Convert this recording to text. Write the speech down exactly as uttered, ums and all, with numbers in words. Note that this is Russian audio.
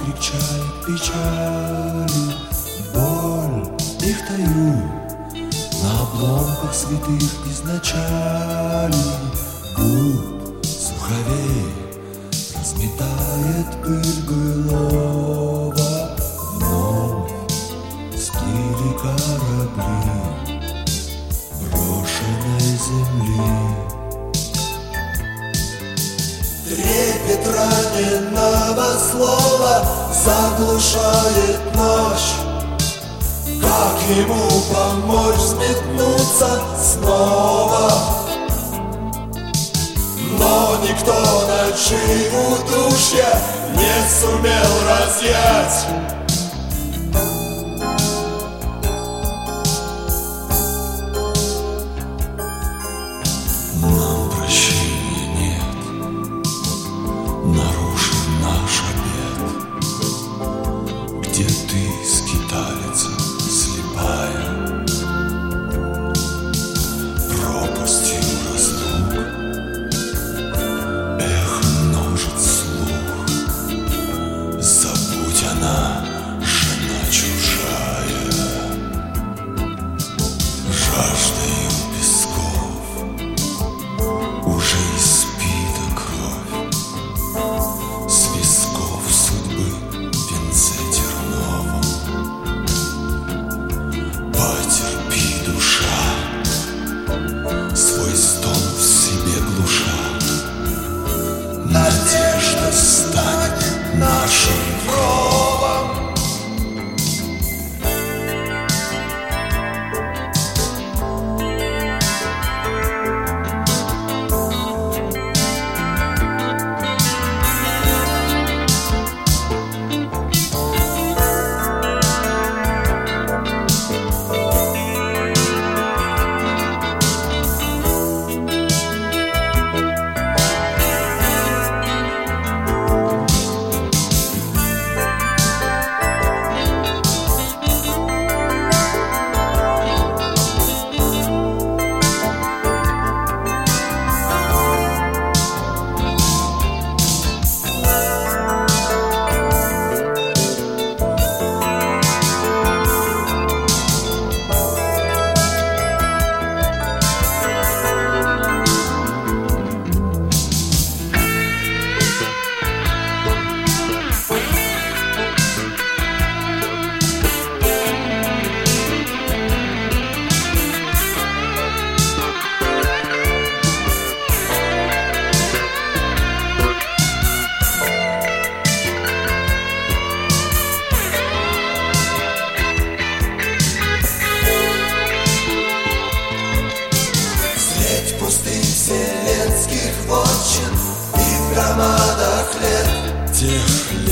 кричат печали, боль их таю на обломках святых изначалий. Губ суховей разметает пыль былого, вновь всплыли корабли брошенной земли. Трепет раненого слова заглушает ночь. Как ему помочь взметнуться снова? Но никто ночи удушья не сумел разъять. Нам прощения нет, нарушен наш обет. Где ты, скиталица слепая, пропастью разлук, эхо множит слух. Забудь, она жена чужая, жаждою песков уже испита кровь. С висков судьбы в венце терновом потерпи, душа, свой стон в себе глуша. Надежда станет нашим кровом. Вселенских вотчин и в громадах лет тех